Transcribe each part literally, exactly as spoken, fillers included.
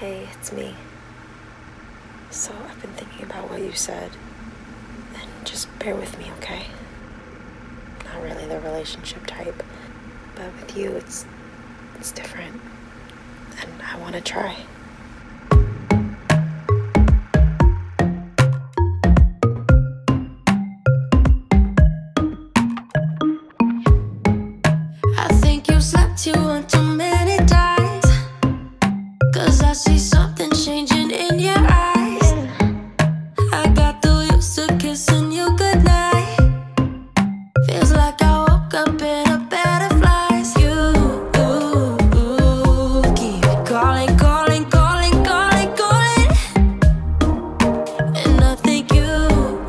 Hey, it's me. So I've been thinking about what you said, and just bear with me, okay? Not really the relationship type, but with you, it's it's different, and I want to try. I think you slept you one too many times, 'cause I see something changing in your eyes. I got too used to kissing you goodnight. Feels like I woke up in a bed of lies. You keep calling, calling, calling, calling, calling, and I think you've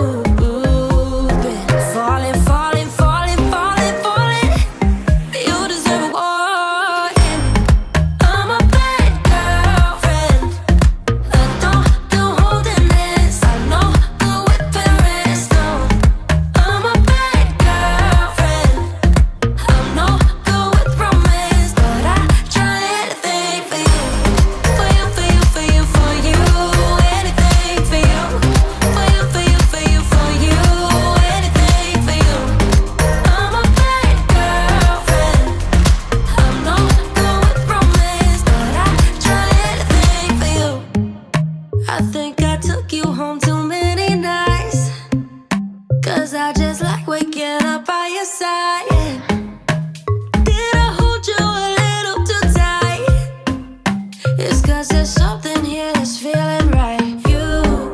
been falling, falling, falling, falling, falling. You deserve a warning. I'm a bad girlfriend. I don't do holding this. I know good with parents don't. I'm a bad girlfriend. I'm no good with romance, but I try anything for you. For you, for you, for you, for you. Anything for you. For you, for you, for you, for you. Anything for you. I'm a bad girlfriend. I'm no good with romance, but I try anything for you. I think I took you home too many nights, 'cause I just like waking up by your side. Did I hold you a little too tight? It's 'cause there's something here that's feeling right. You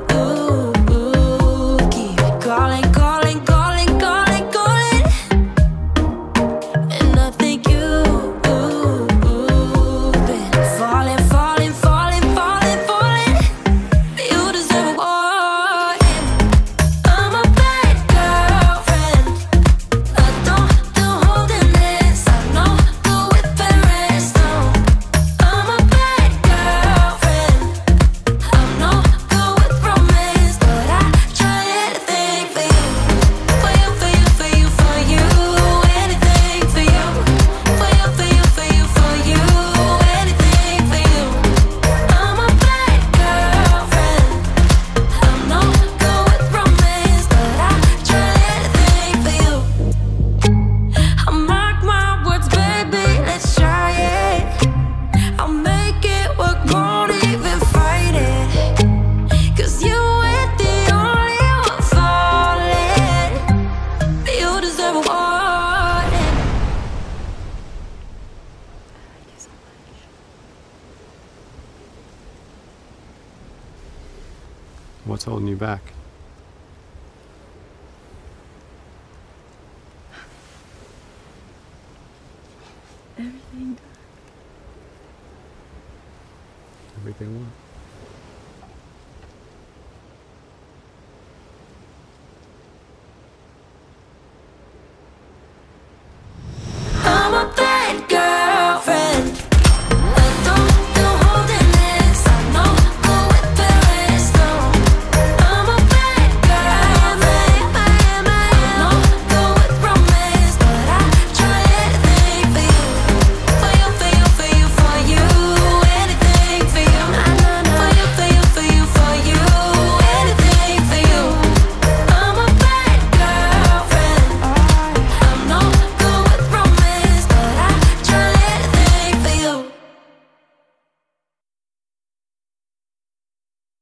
keep calling, calling, calling, calling, calling, and I think you've been falling, falling, falling, falling, falling. You deserve a warning. I'm a bad girlfriend. I don't do holding this. I know good with parents don't. I'm a bad girlfriend. I'm no good with romance, but I try anything for you. For you, for you, for you, for you. Anything for you. For you, for you, for you, for you. Anything for you. I'm a bad girlfriend. I'm no good with romance, but I try anything for you. I'll mark my words, baby, let's try it. I'll make it work, won't even fight it. 'Cause you ain't the only one falling. You deserve a warning. Thank you so much. What's holding you back? Everything. Everything what?